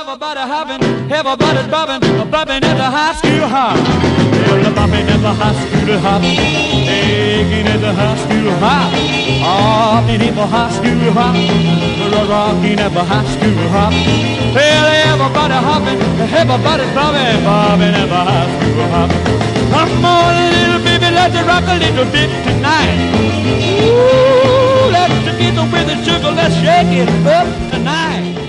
Everybody hopping, everybody's bobbing, bobbing at the high school hop. Well, the bobbing at the high school hop, taking at the high school hop, hopping at the high school hop, rocking at the high school hop. Well, everybody hopping, everybody's bobbing, bobbing at the high school hop. Come on, little baby, let's rock a little bit tonight. Ooh, let's get with the sugar, let's shake it up tonight.